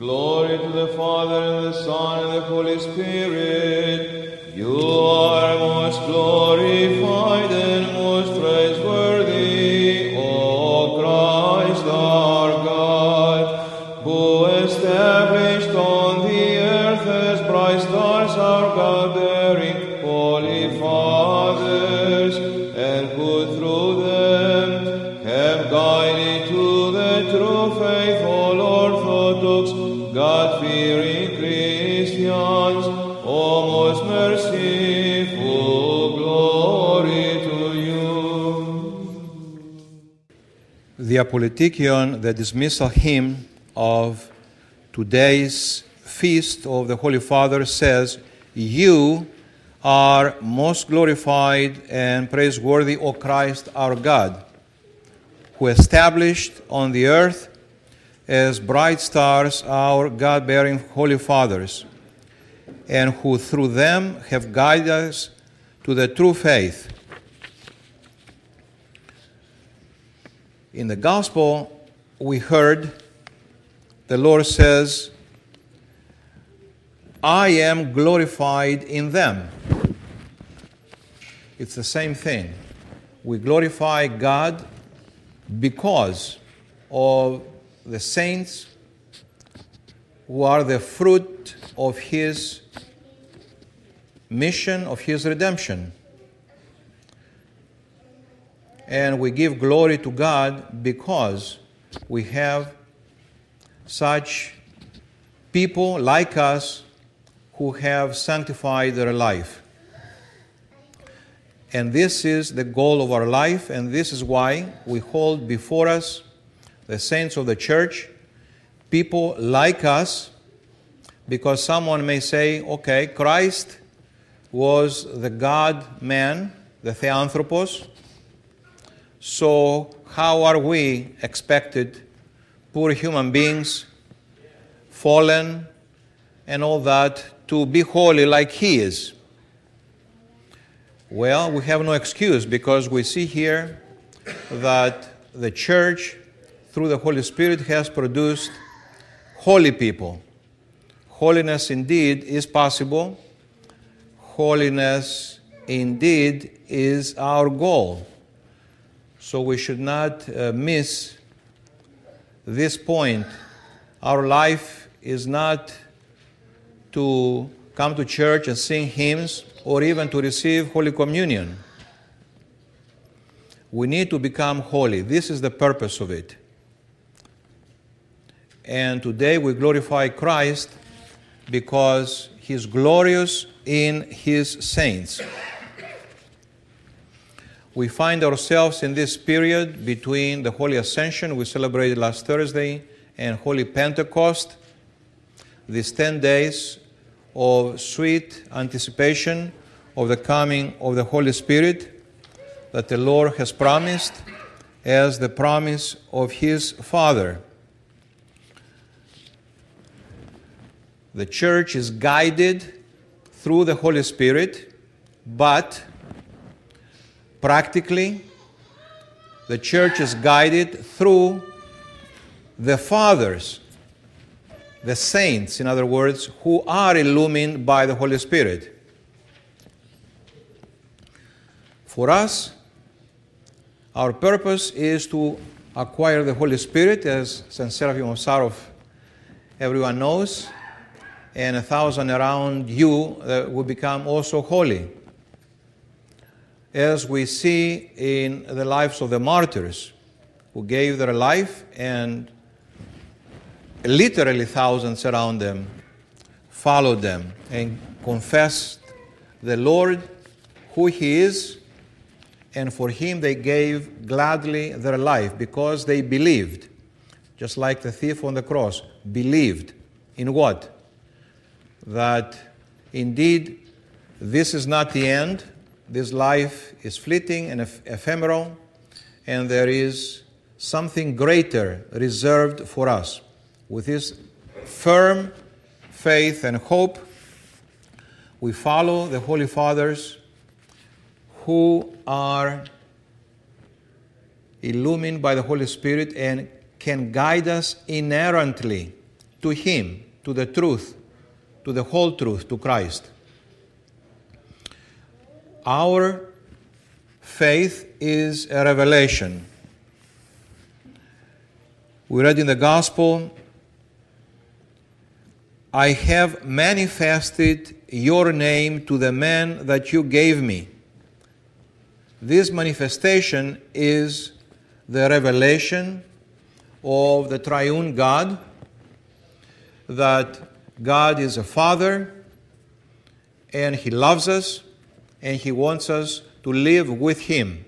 Glory to the Father, and the Son, and the Holy Spirit. You are most glorified and most praiseworthy, O Christ our God, who established on the earth as bright stars our God-bearing holy fathers, and who through them have guided to the true faith all Orthodox, God-fearing Christians. O most merciful, glory to you. The Apolitikion, the dismissal hymn of today's feast of the Holy Father, says, "You are most glorified and praiseworthy, O Christ our God, who established on the earth as bright stars our God-bearing holy fathers, and who through them have guided us to the true faith." In the Gospel, we heard the Lord says, "I am glorified in them." It's the same thing. We glorify God because of the saints who are the fruit of His mission, of His redemption. And we give glory to God because we have such people like us who have sanctified their life. And this is the goal of our life, and this is why we hold before us the saints of the church, people like us, because someone may say, okay, Christ was the God-man, the Theanthropos, so how are we expected, poor human beings, fallen and all that, to be holy like He is? Well, we have no excuse, because we see here that the church, through the Holy Spirit, has produced holy people. Holiness indeed is possible. Holiness indeed is our goal. So we should not miss this point. Our life is not to come to church and sing hymns or even to receive Holy Communion. We need to become holy. This is the purpose of it. And today we glorify Christ because He is glorious in His saints. We find ourselves in this period between the Holy Ascension we celebrated last Thursday and Holy Pentecost, these 10 days of sweet anticipation of the coming of the Holy Spirit that the Lord has promised as the promise of His Father. The church is guided through the Holy Spirit, but practically, the church is guided through the fathers, the saints, in other words, who are illumined by the Holy Spirit. For us, our purpose is to acquire the Holy Spirit, as St. Seraphim of Sarov, everyone knows, and 1,000 around you will become also holy. As we see in the lives of the martyrs who gave their life, and literally thousands around them followed them and confessed the Lord, who He is, and for Him they gave gladly their life because they believed, just like the thief on the cross believed in what? That indeed this is not the end. This life is fleeting and ephemeral, and there is something greater reserved for us. With this firm faith and hope, we follow the Holy Fathers who are illumined by the Holy Spirit and can guide us inerrantly to Him, to the truth, to the whole truth, to Christ. Our faith is a revelation. We read in the Gospel, I have manifested your name to the men that you gave me. This manifestation is the revelation of the triune God, that God is a Father, and He loves us, and He wants us to live with Him.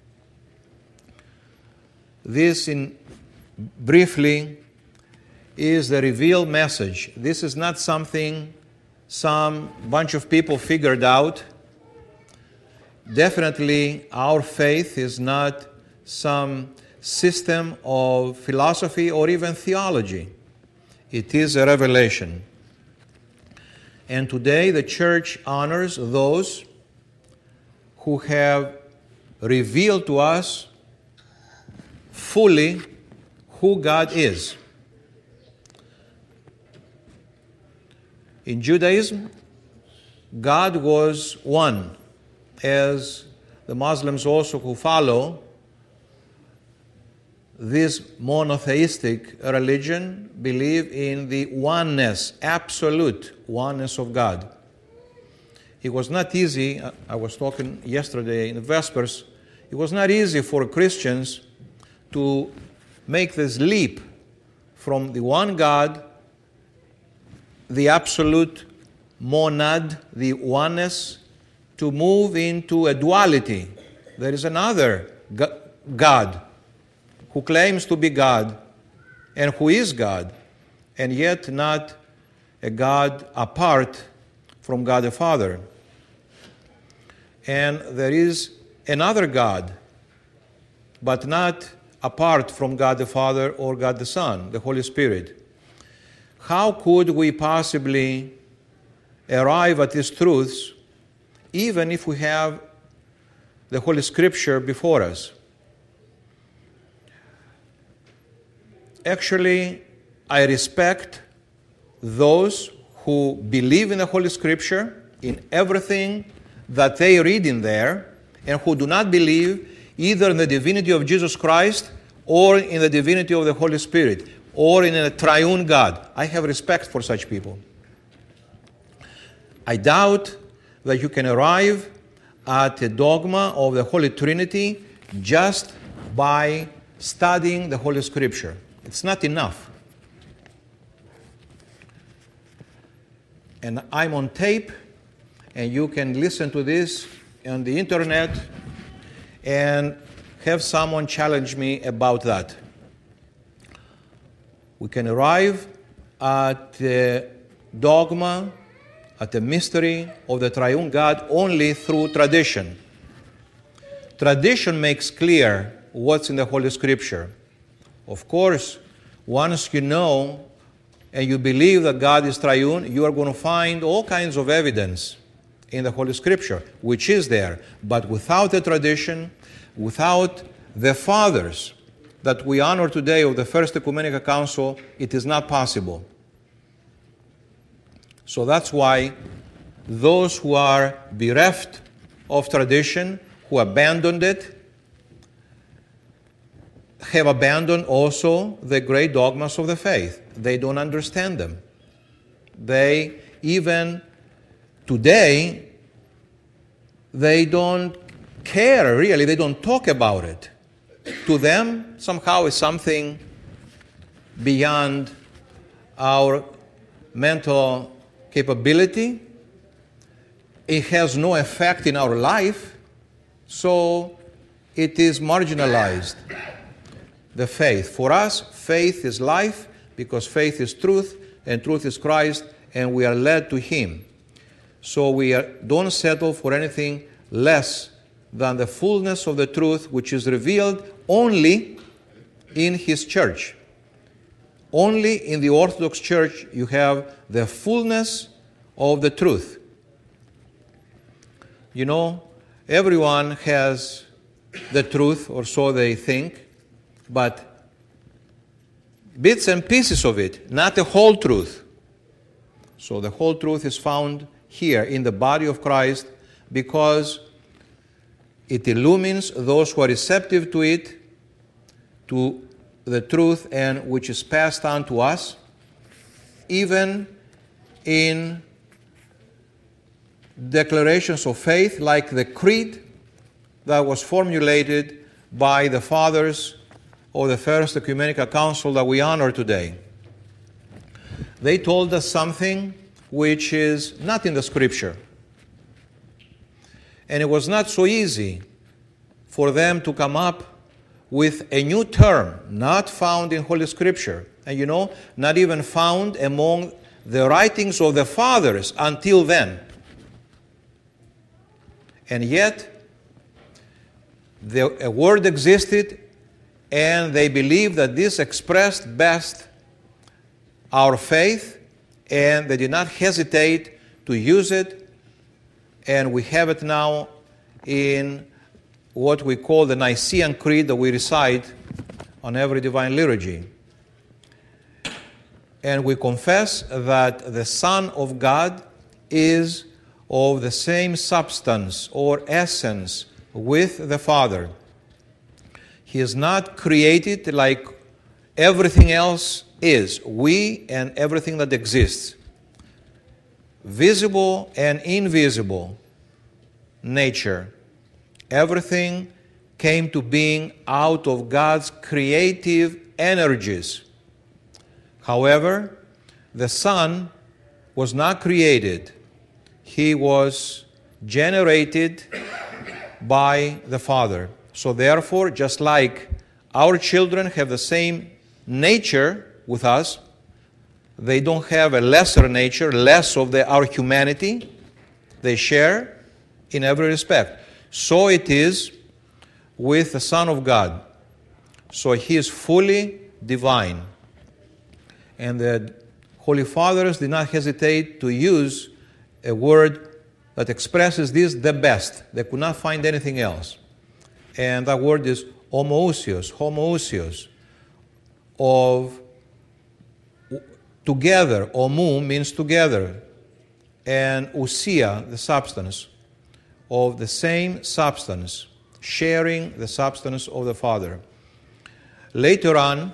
This, briefly, is the revealed message. This is not something some bunch of people figured out. Definitely, our faith is not some system of philosophy or even theology. It is a revelation. And today the church honors those who have revealed to us fully who God is. In Judaism, God was one, as the Muslims also who follow this monotheistic religion believe in the oneness, absolute oneness of God. It was not easy, I was talking yesterday in the Vespers, it was not easy for Christians to make this leap from the one God, the absolute monad, the oneness, to move into a duality. There is another God who claims to be God and who is God, and yet not a God apart from God the Father. And there is another God, but not apart from God the Father or God the Son, the Holy Spirit. How could we possibly arrive at these truths even if we have the Holy Scripture before us? Actually, I respect those who believe in the Holy Scripture, in everything that they read in there, and who do not believe either in the divinity of Jesus Christ or in the divinity of the Holy Spirit, or in a triune God. I have respect for such people. I doubt that you can arrive at a dogma of the Holy Trinity just by studying the Holy Scripture. It's not enough. And I'm on tape, and you can listen to this on the internet and have someone challenge me about that. We can arrive at the dogma, at the mystery of the triune God only through tradition. Tradition makes clear what's in the Holy Scripture. Of course, once you know and you believe that God is triune, you are going to find all kinds of evidence in the Holy Scripture, which is there. But without the tradition, without the fathers that we honor today of the First Ecumenical Council, it is not possible. So that's why those who are bereft of tradition, who abandoned it, have abandoned also the great dogmas of the faith. They don't understand them. They, even today, they don't care, really. They don't talk about it. To them, somehow it's something beyond our mental capability. It has no effect in our life, so it is marginalized. The faith. For us, faith is life, because faith is truth, and truth is Christ, and we are led to Him. So we don't settle for anything less than the fullness of the truth, which is revealed only in His church. Only in the Orthodox Church you have the fullness of the truth. You know, everyone has the truth, or so they think, but bits and pieces of it, not the whole truth. So the whole truth is found here in the body of Christ because it illumines those who are receptive to it, to the truth, and which is passed on to us, even in declarations of faith like the creed that was formulated by the fathers of the First Ecumenical Council that we honor today. They told us something which is not in the Scripture. And it was not so easy for them to come up with a new term not found in Holy Scripture. And not even found among the writings of the fathers until then. And yet, a word existed, and they believed that this expressed best our faith, and they did not hesitate to use it, and we have it now in what we call the Nicene Creed that we recite on every Divine Liturgy. And we confess that the Son of God is of the same substance or essence with the Father. He is not created like everything else is, we and everything that exists. Visible and invisible nature. Everything came to being out of God's creative energies. However, the Son was not created. He was generated by the Father. So therefore, just like our children have the same nature with us, they don't have a lesser nature, less of our humanity. They share in every respect. So it is with the Son of God. So He is fully divine. And the Holy Fathers did not hesitate to use a word that expresses this the best. They could not find anything else. And that word is homoousios, of together. Homo means together. And ousia, the substance, of the same substance, sharing the substance of the Father. Later on,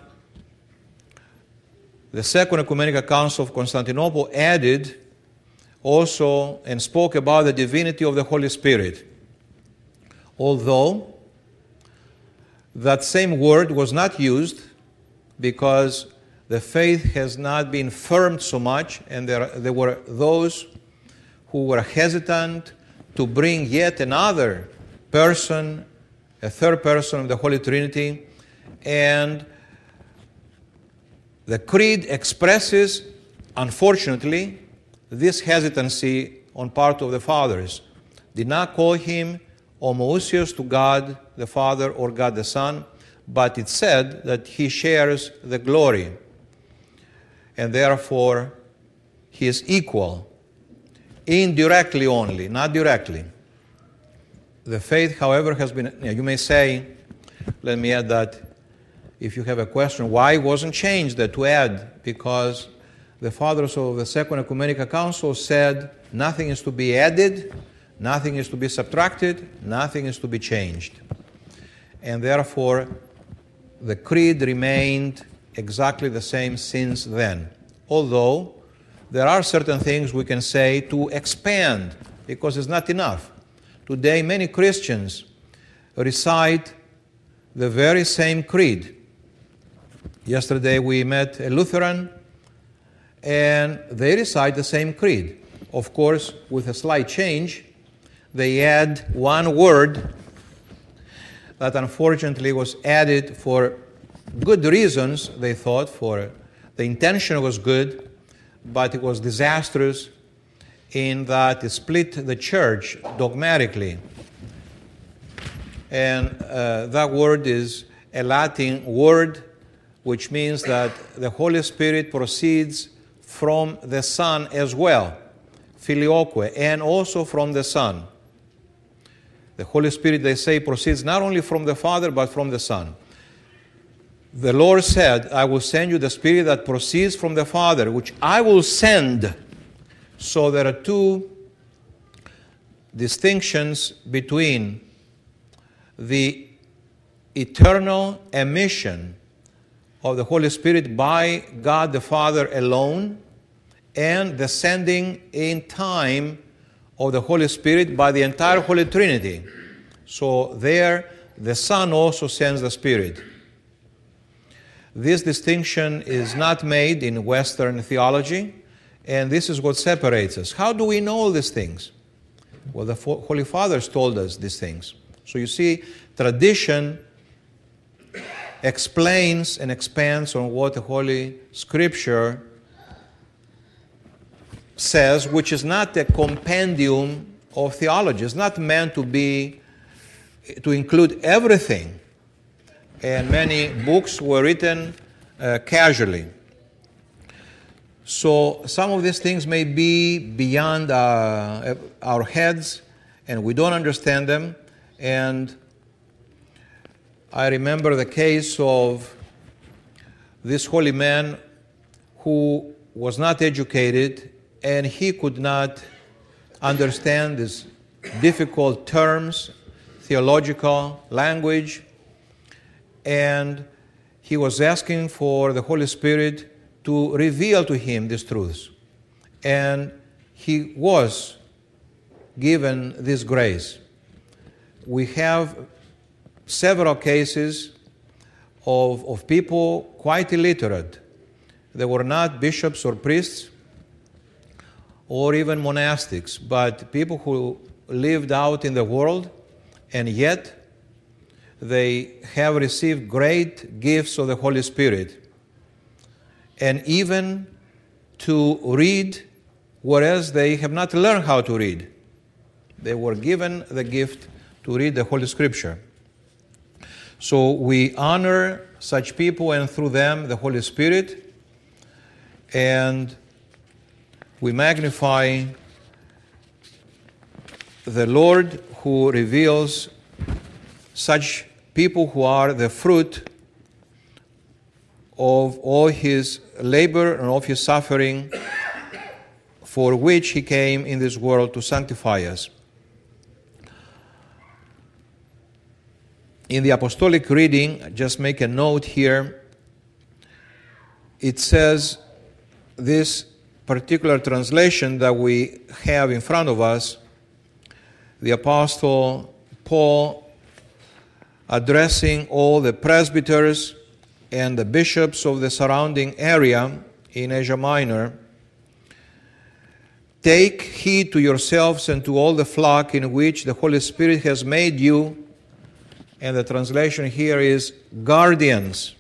the Second Ecumenical Council of Constantinople added also and spoke about the divinity of the Holy Spirit. Although that same word was not used because the faith has not been firmed so much, and there were those who were hesitant to bring yet another person, a third person of the Holy Trinity, and the Creed expresses, unfortunately, this hesitancy on part of the Fathers. Did not call Him homoousios to God the Father or God the Son, but it said that He shares the glory, and therefore He is equal, indirectly only, not directly. The faith, however, has been, you may say, let me add that, if you have a question, why wasn't changed to add? Because the Fathers of the Second Ecumenical Council said nothing is to be added, nothing is to be subtracted, nothing is to be changed. And therefore, the Creed remained exactly the same since then. Although, there are certain things we can say to expand, because it's not enough. Today, many Christians recite the very same Creed. Yesterday, we met a Lutheran, and they recite the same Creed. Of course, with a slight change, they add one word that unfortunately was added for good reasons, they thought, for the intention was good, but it was disastrous in that it split the church dogmatically. And that word is a Latin word which means that the Holy Spirit proceeds from the Son as well, filioque, and also from the Son. The Holy Spirit, they say, proceeds not only from the Father, but from the Son. the Lord said, I will send you the Spirit that proceeds from the Father, which I will send. So there are two distinctions between the eternal emission of the Holy Spirit by God the Father alone and the sending in time of the Holy Spirit by the entire Holy Trinity. So there, the Son also sends the Spirit. This distinction is not made in Western theology, and this is what separates us. How do we know all these things? Well, the Holy Fathers told us these things. So you see, tradition explains and expands on what the Holy Scripture says, which is not a compendium of theology. It's not meant to include everything. And many books were written casually. So some of these things may be beyond our heads, and we don't understand them. And I remember the case of this holy man who was not educated, and he could not understand these difficult terms, theological language, and he was asking for the Holy Spirit to reveal to him these truths. And he was given this grace. We have several cases of people quite illiterate. They were not bishops or priests or even monastics, but people who lived out in the world, and yet they have received great gifts of the Holy Spirit. And even to read, whereas they have not learned how to read. They were given the gift to read the Holy Scripture. So we honor such people, and through them the Holy Spirit, and we magnify the Lord who reveals such people who are the fruit of all his labor and of his suffering, for which he came in this world to sanctify us. In the apostolic reading, just make a note here, it says this particular translation that we have in front of us, the Apostle Paul addressing all the presbyters and the bishops of the surrounding area in Asia Minor. Take heed to yourselves and to all the flock in which the Holy Spirit has made you, and the translation here is guardians,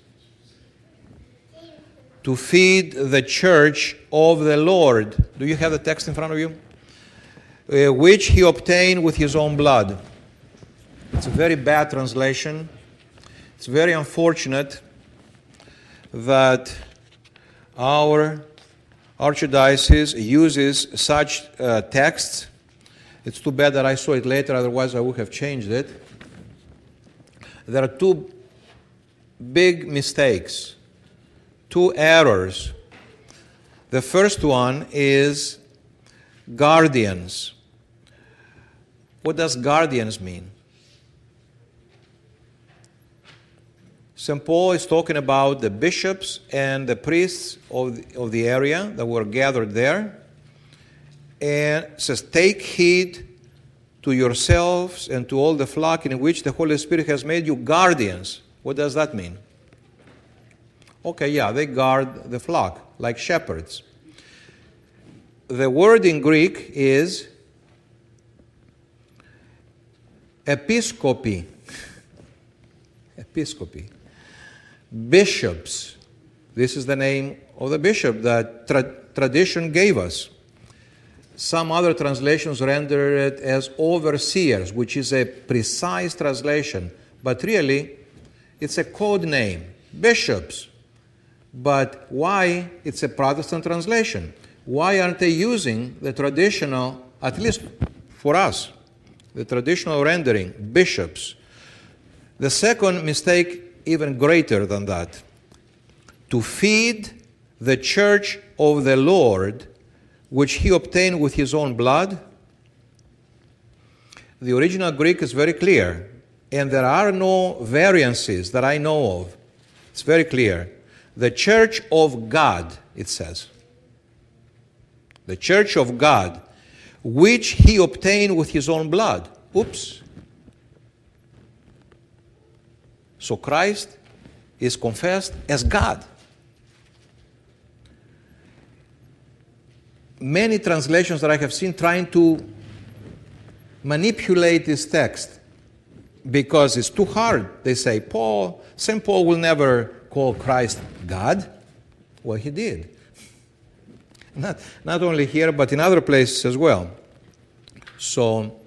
to feed the church of the Lord. Do you have the text in front of you? Which he obtained with his own blood. It's a very bad translation. It's very unfortunate that our archdiocese uses such texts. It's too bad that I saw it later, otherwise I would have changed it. There are two big mistakes, two errors. The first one is guardians. What does guardians mean? St. Paul is talking about the bishops and the priests of the area that were gathered there. And it says, take heed to yourselves and to all the flock in which the Holy Spirit has made you guardians. What does that mean? Okay, yeah, they guard the flock like shepherds. The word in Greek is episkopi. Episkopi. Bishops. This is the name of the bishop that tradition gave us. Some other translations render it as overseers, which is a precise translation, but really it's a code name, bishops. But why it's a Protestant translation? Why aren't they using the traditional, at least for us, the traditional rendering, bishops? The second mistake, even greater than that. to feed the church of the Lord, which he obtained with his own blood. The original Greek is very clear, and there are no variances that I know of. It's very clear. The church of God, it says. The church of God, which he obtained with his own blood. Oops. So Christ is confessed as God. Many translations that I have seen trying to manipulate this text because it's too hard. They say, St. Paul will never call Christ God. Well, he did. Not only here, but in other places as well. So,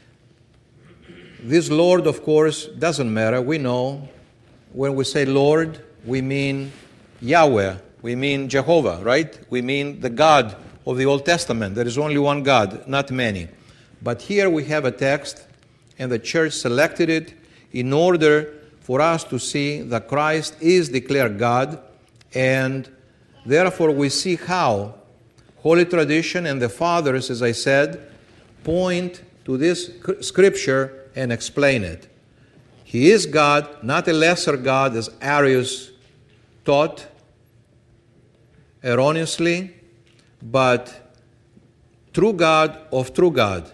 this Lord, of course, doesn't matter. We know when we say Lord, we mean Yahweh. We mean Jehovah, right? We mean the God of the Old Testament. There is only one God, not many. But here we have a text, and the church selected it in order for us to see that Christ is declared God, and therefore we see how Holy Tradition and the Fathers, as I said, point to this scripture and explain it. He is God, not a lesser God as Arius taught erroneously, but true God of true God.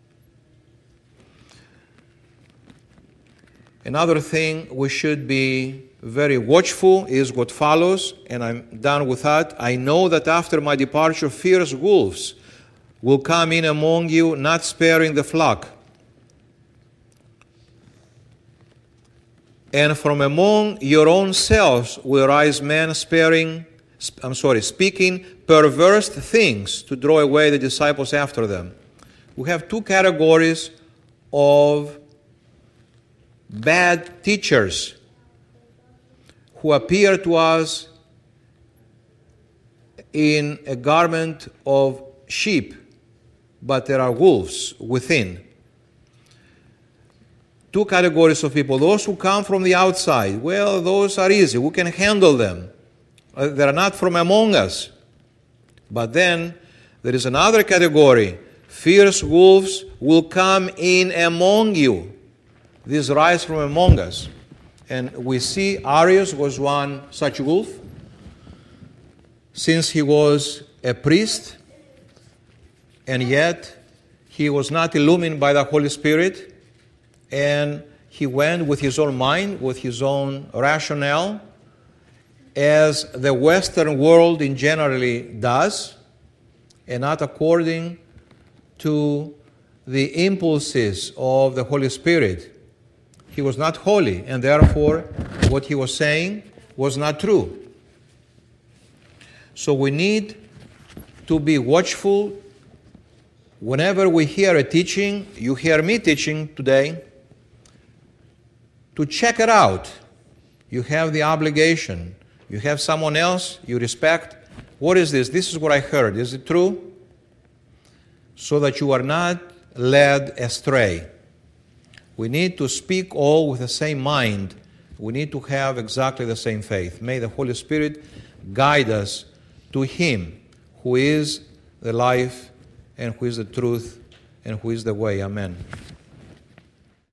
Another thing we should be very watchful is what follows, and I'm done with that. I know that after my departure, fierce wolves will come in among you, not sparing the flock. And from among your own selves will rise men speaking perverse things to draw away the disciples after them. We have two categories of bad teachers who appear to us in a garment of sheep, but there are wolves within. Two categories of people. Those who come from the outside, well, those are easy. We can handle them. They are not from among us. But then there is another category. Fierce wolves will come in among you. These rise from among us. And we see Arius was one such wolf. Since he was a priest, and yet he was not illumined by the Holy Spirit, and he went with his own mind, with his own rationale, as the Western world in generally does, and not according to the impulses of the Holy Spirit. He was not holy, and therefore what he was saying was not true. So we need to be watchful. Whenever we hear a teaching, you hear me teaching today, to check it out. You have the obligation. You have someone else you respect. What is this? This is what I heard. Is it true? So that you are not led astray. We need to speak all with the same mind. We need to have exactly the same faith. May the Holy Spirit guide us to Him who is the life and who is the truth and who is the way. Amen.